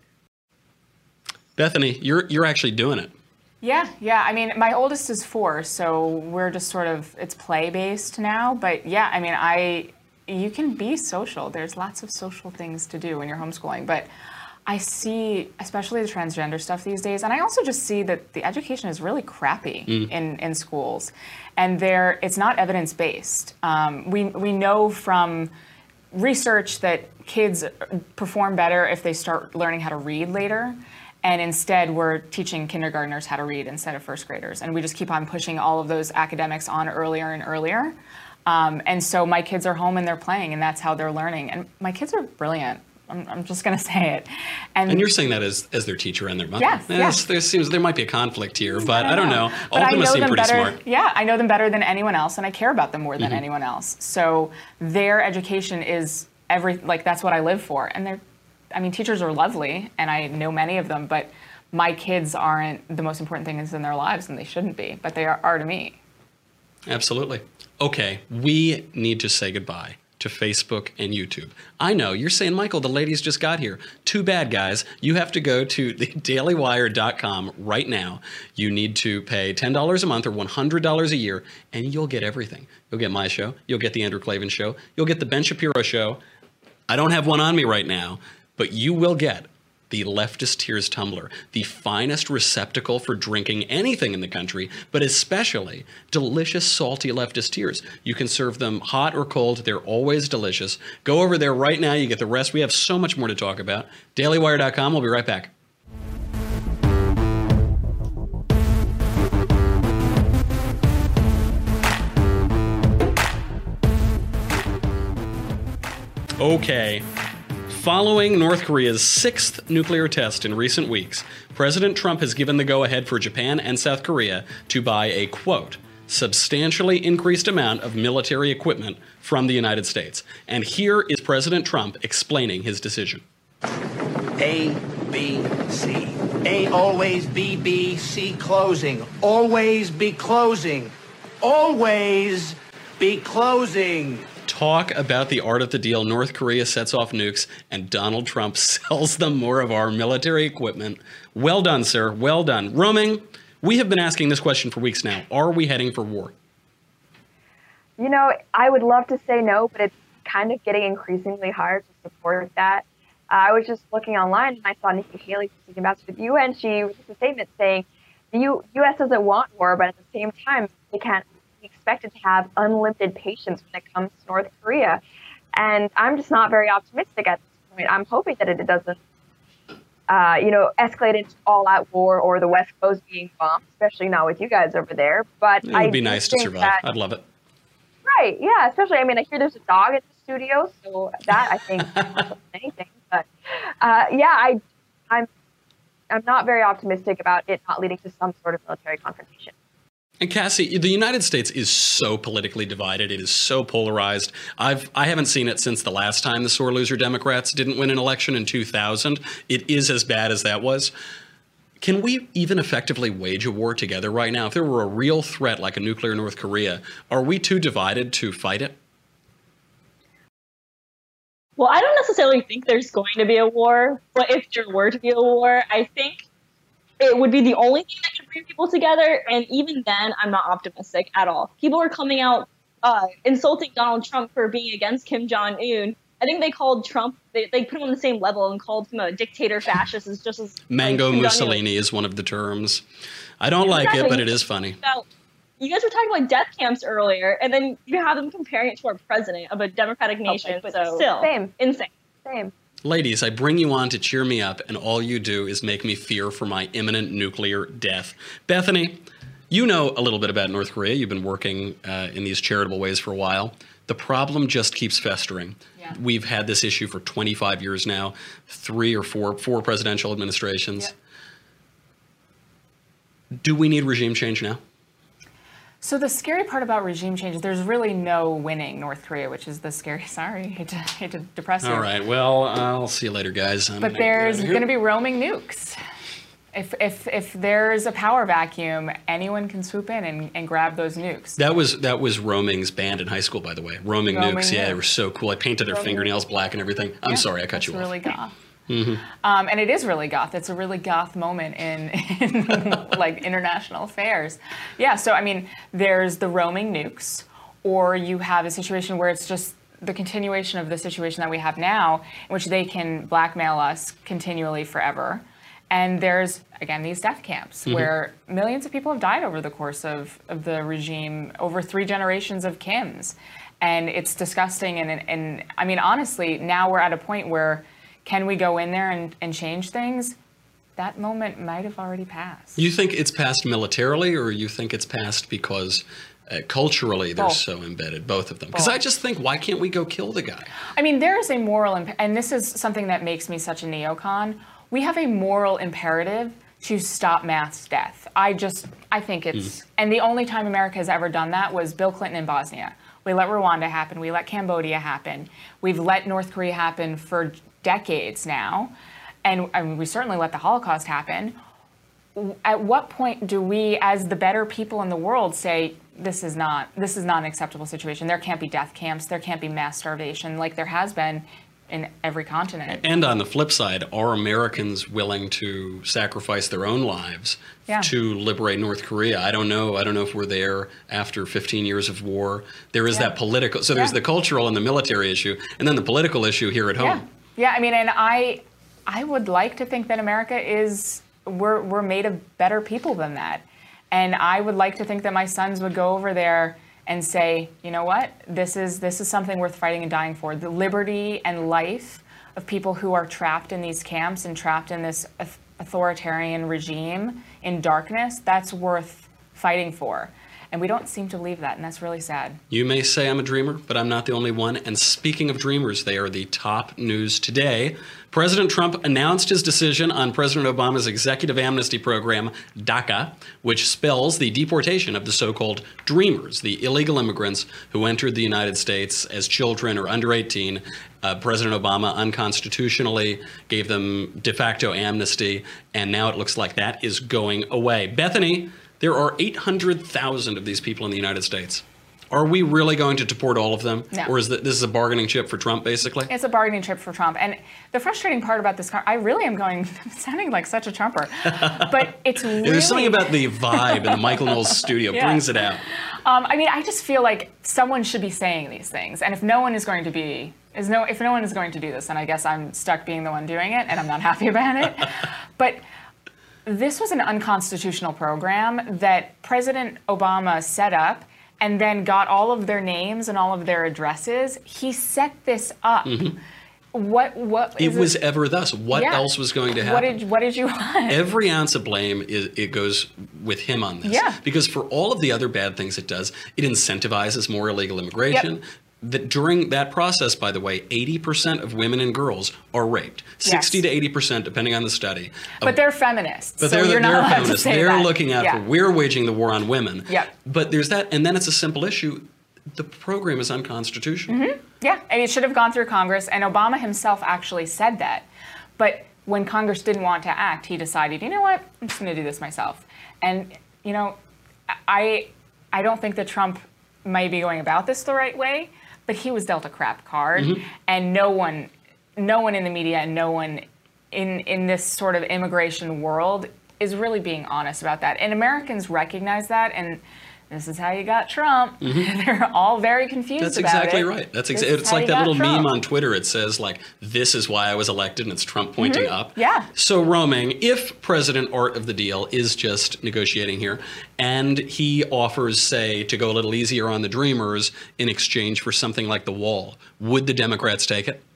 S1: Bethany, you're you're actually doing it.
S2: Yeah, yeah. I mean, my oldest is four, so we're just sort of, it's play-based now. But yeah, I mean, I, you can be social. There's lots of social things to do when you're homeschooling. But I see, especially the transgender stuff these days, and I also just see that the education is really crappy in, in schools. And there, it's not evidence-based. Um, we, we know from research that kids perform better if they start learning how to read later. And instead, we're teaching kindergartners how to read instead of first graders. And we just keep on pushing all of those academics on earlier and earlier. Um, and so my kids are home and they're playing, and that's how they're learning. And my kids are brilliant. I'm, I'm just going to say it. And,
S1: And you're saying that as, as their teacher and their mother.
S2: Yes,
S1: Yes,
S2: yes.
S1: There seems there might be a conflict here, but I don't know. All
S2: But
S1: of
S2: I
S1: them
S2: know
S1: seem
S2: them
S1: pretty
S2: better.
S1: smart.
S2: Yeah, I know them better than anyone else, and I care about them more than
S1: Mm-hmm.
S2: anyone else. So their education is every like that's what I live for. And they're, I mean, teachers are lovely, and I know many of them, but my kids aren't the most important things in their lives, and they shouldn't be, but they are, are to me.
S1: Absolutely. Okay, we need to say goodbye to Facebook and YouTube. I know, you're saying, Michael, the ladies just got here. Too bad, guys. You have to go to the daily wire dot com right now. You need to pay ten dollars a month or one hundred dollars a year, and you'll get everything. You'll get my show. You'll get the Andrew Klavan show. You'll get the Ben Shapiro show. I don't have one on me right now, but you will get the Leftist Tears Tumbler, the finest receptacle for drinking anything in the country, but especially delicious, salty leftist tears. You can serve them hot or cold. They're always delicious. Go over there right now. You get the rest. We have so much more to talk about. daily wire dot com. We'll be right back. Okay. Following North Korea's sixth nuclear test in recent weeks, President Trump has given the go-ahead for Japan and South Korea to buy a, quote, substantially increased amount of military equipment from the United States. And here is President Trump explaining his decision.
S5: A, B, C. A, always B, B, C, closing. Always be closing. Always be closing.
S1: Talk about the art of the deal. North Korea sets off nukes, and Donald Trump sells them more of our military equipment. Well done, sir. Well done. Roaming, we have been asking this question for weeks now. Are we heading for war?
S3: You know, I would love to say no, but it's kind of getting increasingly hard to support that. Uh, I was just looking online and I saw Nikki Haley, the ambassador to the U N. She released a statement saying the U- U.S. doesn't want war, but at the same time, they can't be expected to have unlimited patience when it comes to North Korea. And I'm just not very optimistic at this point. I'm hoping that it doesn't, uh, you know, escalate into all-out war or the West Coast being bombed, especially not with you guys over there. But
S1: It
S3: I
S1: would be
S3: do
S1: nice to
S3: think
S1: survive.
S3: that-
S1: I'd love it.
S3: Right, yeah, especially, I mean, I hear there's a dog at the studio, so that, I think, more than anything. But, uh, yeah, I, I'm, I'm not very optimistic about it not leading to some sort of military confrontation.
S1: And Cassie, the United States is so politically divided. It is so polarized. I've I haven't seen it since the last time the sore loser Democrats didn't win an election in two thousand. It is as bad as that was. Can we even effectively wage a war together right now? If there were a real threat like a nuclear North Korea, are we too divided to fight it?
S4: Well, I don't necessarily think there's going to be a war, but if there were to be a war, I think it would be the only thing that could bring people together. And even then, I'm not optimistic at all. People are coming out uh, insulting Donald Trump for being against Kim Jong-un. I think they called Trump, they, they put him on the same level and called him a dictator fascist. Is just as
S1: Mango
S4: like,
S1: Mussolini is one of the terms. I don't like
S4: exactly.
S1: it, but it is funny.
S4: About, you guys were talking about death camps earlier, and then you have them comparing it to our president of a democratic nation.
S3: Okay, but
S4: so still,
S3: same.
S4: insane.
S3: Same.
S1: Ladies, I bring you on to cheer me up, and all you do is make me fear for my imminent nuclear death. Bethany, you know a little bit about North Korea. You've been working uh, in these charitable ways for a while. The problem just keeps festering.
S2: Yeah.
S1: We've had this issue for twenty-five years now, three or four, four presidential administrations.
S2: Yep.
S1: Do we need regime change now?
S2: So the scary part about regime change, there's really no winning North Korea, which is the scary, sorry, hate to, hate to depress you.
S1: All right, well, I'll see you later, guys. I'm
S2: But
S1: gonna
S2: there's
S1: get out of
S2: going to
S1: here.
S2: be roaming nukes. If, if, if there's a power vacuum, anyone can swoop in and, and grab those nukes.
S1: That was that was Roaming's band in high school, by the way. Roaming,
S2: Roaming
S1: Nukes, yeah,
S2: Nukes.
S1: they were so cool. I painted their
S3: Roaming
S1: fingernails black and everything. I'm
S2: Yeah,
S1: sorry, I cut
S2: that's
S1: you
S2: really
S1: off.
S2: goth.
S1: Mm-hmm.
S2: Um, and it is really goth. It's a really goth moment in, in like international affairs. Yeah, so I mean, there's the roaming nukes, or you have a situation where it's just the continuation of the situation that we have now, in which they can blackmail us continually forever. And there's, again, these death camps
S1: Mm-hmm.
S2: where millions of people have died over the course of, of the regime, over three generations of Kims. And it's disgusting. And, and I mean, honestly, now we're at a point where can we go in there and, and change things? That moment might have already passed.
S1: You think it's passed militarily, or you think it's passed because uh, culturally they're
S2: Both.
S1: so embedded, both of them? Because
S2: Both.
S1: I just think, why can't we go kill the guy?
S2: I mean, there is a moral, imp- and this is something that makes me such a neocon. We have a moral imperative to stop mass death. I just, I think it's, and the only time America has ever done that was Bill Clinton in Bosnia. We let Rwanda happen. We let Cambodia happen. We've let North Korea happen for decades now. And I mean, we certainly let the Holocaust happen. At what point do we, as the better people in the world, say, this is not, this is not an acceptable situation. There can't be death camps. There can't be mass starvation like there has been in every continent.
S1: And on the flip side, are Americans willing to sacrifice their own lives
S2: Yeah.
S1: to liberate North Korea? I don't know. I don't know if we're there after fifteen years of war. There is
S2: Yeah.
S1: that political, so there's
S2: Yeah.
S1: the cultural and the military issue, and then the political issue here at home.
S2: Yeah, yeah. I mean, and I, I would like to think that America is we're we're made of better people than that, and I would like to think that my sons would go over there and say, you know what, this is this is something worth fighting and dying for. The liberty and life of people who are trapped in these camps and trapped in this auth- authoritarian regime in darkness, that's worth fighting for. And we don't seem to believe that, and that's really sad.
S1: You may say I'm a dreamer, but I'm not the only one. And speaking of dreamers, they are the top news today. President Trump announced his decision on President Obama's executive amnesty program, DACA, which spells the deportation of the so-called dreamers, the illegal immigrants who entered the United States as children or under eighteen. Uh, President Obama unconstitutionally gave them de facto amnesty, and now it looks like that is going away. Bethany, there are eight hundred thousand of these people in the United States. Are we really going to deport all of them?
S2: No.
S1: Or is that, this is a bargaining chip for Trump, basically?
S2: It's a bargaining chip for Trump. And the frustrating part about this, I really am going, sounding like such a Trumper, but it's really...
S1: Yeah, there's something about the vibe in the Michael Knowles studio,
S2: Yeah.
S1: brings it out.
S2: Um, I mean, I just feel like someone should be saying these things. And if no one is going to be, is no, if no one is going to do this, then I guess I'm stuck being the one doing it, and I'm not happy about it. But this was an unconstitutional program that President Obama set up and then got all of their names and all of their addresses. He set this up.
S1: Mm-hmm.
S2: What, what
S1: It
S2: is
S1: was ever thus. What
S2: Yeah.
S1: else was going to
S2: What
S1: happen?
S2: did, what did you want?
S1: Every ounce of blame, is, it goes with him on this.
S2: Yeah.
S1: Because for all of the other bad things it does, it incentivizes more illegal immigration.
S2: Yep.
S1: That during that process, by the way, eighty percent of women and girls are raped. sixty to eighty percent, depending on the study.
S2: But they're feminists,
S1: But
S2: so
S1: they're,
S2: you're not
S1: they're
S2: allowed
S1: feminists.
S2: to say
S1: They're
S2: that.
S1: looking out
S2: Yeah.
S1: for, we're waging the war on women.
S2: Yep.
S1: But there's that, and then it's a simple issue. The program is unconstitutional.
S2: Yeah, and it should have gone through Congress, and Obama himself actually said that. But when Congress didn't want to act, he decided, you know what, I'm just going to do this myself. And, you know, I, I don't think that Trump might be going about this the right way, but he was dealt a crap card. Mm-hmm. And no one, no one in the media and no one in, in this sort of immigration world is really being honest about that. And Americans recognize that, and this is how you got Trump. Mm-hmm. They're all very confused
S1: That's
S2: about
S1: exactly
S2: it.
S1: right. That's exa- It's like that little Trump. meme on Twitter. It says, like, this is why I was elected, and it's Trump pointing
S2: mm-hmm.
S1: up.
S2: Yeah.
S1: So, roaming, if President Art of the Deal is just negotiating here, and he offers, say, to go a little easier on the Dreamers in exchange for something like the wall, would the Democrats take it?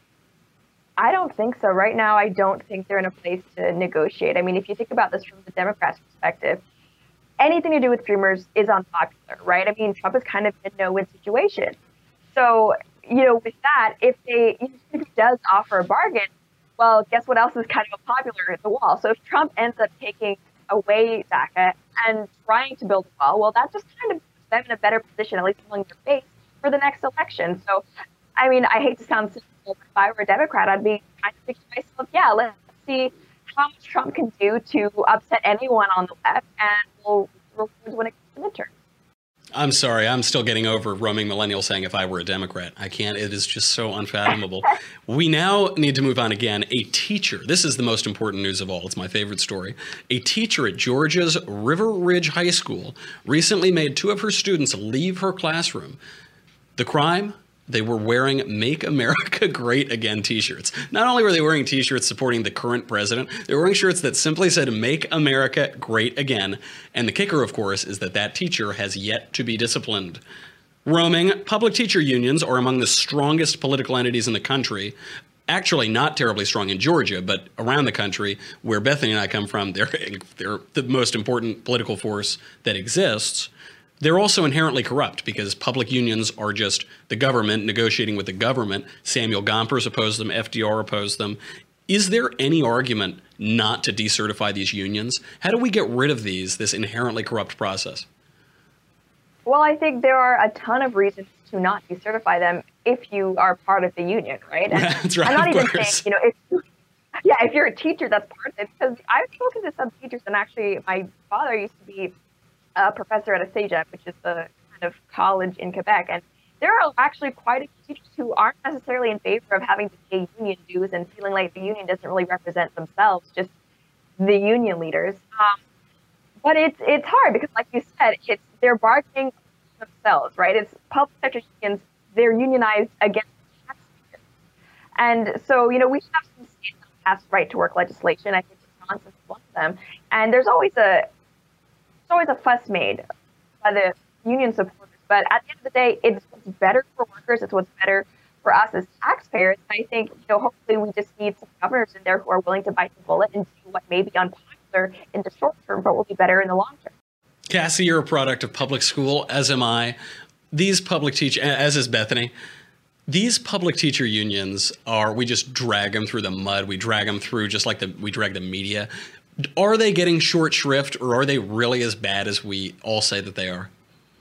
S3: I don't think so. Right now, I don't think they're in a place to negotiate. I mean, if you think about this from the Democrats' perspective, anything to do with Dreamers is unpopular, right? I mean, Trump is kind of in a no-win situation. So, you know, with that, if they if he does offer a bargain, well, guess what else is kind of unpopular? The wall. So if Trump ends up taking away DACA and trying to build a wall, well, that just kind of puts them in a better position, at least among their base, for the next election. So, I mean, I hate to sound cynical, but if I were a Democrat, I'd be kind of thinking to myself, yeah, let's see how much Trump can do to upset anyone on the left, and we'll, we'll when it comes to midterms.
S1: I'm sorry, I'm still getting over roaming millennial saying if I were a Democrat. I can't, it is just so unfathomable. We now need to move on again. A teacher, this is the most important news of all, it's my favorite story. A teacher at Georgia's River Ridge High School recently made two of her students leave her classroom. The crime? They were wearing Make America Great Again t-shirts. Not only were they wearing t-shirts supporting the current president, they were wearing shirts that simply said Make America Great Again. And the kicker, of course, is that that teacher has yet to be disciplined. Roaming, public teacher unions are among the strongest political entities in the country. Actually not terribly strong in Georgia, but around the country, where Bethany and I come from, they're, they're the most important political force that exists. They're also inherently corrupt because public unions are just the government negotiating with the government. Samuel Gompers opposed them. F D R opposed them. Is there any argument not to decertify these unions? How do we get rid of these, this inherently corrupt process?
S3: Well, I think there are a ton of reasons to not decertify them if you are part of the union, right? And
S1: that's right,
S3: I'm not
S1: of
S3: even
S1: course.
S3: saying, you know, if yeah, if you're a teacher, that's part of it. Because I've spoken to some teachers, and actually my father used to be a professor at CEGEP, which is the kind of college in Quebec. And there are actually quite a few teachers who aren't necessarily in favor of having to pay union dues and feeling like the union doesn't really represent themselves, just the union leaders. Um, but it's it's hard because, like you said, it's they're bargaining themselves, right? It's public sector unions, they're unionized against taxpayers. And so, you know, we have some states that pass right-to-work legislation. I think Wisconsin is one of them. And there's always a always a fuss made by the union supporters, but at the end of the day, it's what's better for workers, it's what's better for us as taxpayers. I think, you know, hopefully we just need some governors in there who are willing to bite the bullet and do what may be unpopular in the short term, but will be better in the long term.
S1: Cassie, you're a product of public school, as am I. These public teach, as is Bethany. These public teacher unions are, we just drag them through the mud. We drag them through just like the, we drag the media. Are they getting short shrift, or are they really as bad as we all say that they are?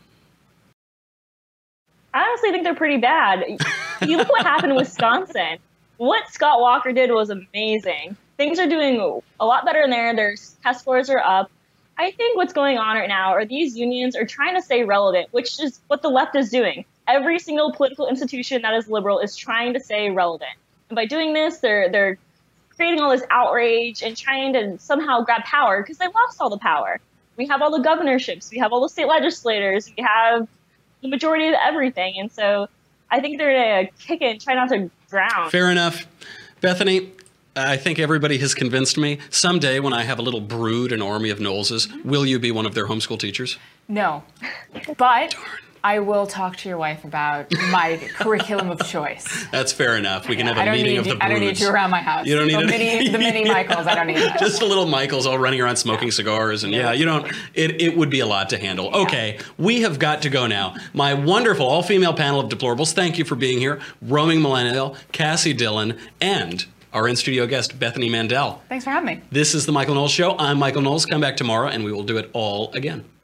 S4: I honestly think they're pretty bad. You look what happened in Wisconsin. What Scott Walker did was amazing. Things are doing a lot better in there. Their test scores are up. I think what's going on right now are these unions are trying to stay relevant, which is what the left is doing. Every single political institution that is liberal is trying to stay relevant. And by doing this, they're they're creating all this outrage and trying to somehow grab power because they lost all the power. We have all the governorships, we have all the state legislators, we have the majority of everything. And so I think they're going to kick it and try not to drown.
S1: Fair enough. Bethany, I think everybody has convinced me. Someday when I have a little brood, an army of Knowleses, will you be one of their homeschool teachers?
S2: No, but Darn. I will talk to your wife about my curriculum of choice.
S1: That's fair enough. We can
S2: yeah,
S1: have a meeting of the
S2: you,
S1: broods.
S2: I don't need you around my house.
S1: You don't need
S2: the
S1: it.
S2: mini, the mini Michaels. I don't need that.
S1: Just the little Michaels all running around smoking cigars, and yeah, you don't. It it would be a lot to handle. Yeah. Okay, we have got to go now. My wonderful all-female panel of deplorables. Thank you for being here, roaming millennial, Cassie Dillon, and our in-studio guest, Bethany Mandel.
S2: Thanks for having me.
S1: This is the Michael Knowles Show. I'm Michael Knowles. Come back tomorrow, and we will do it all again.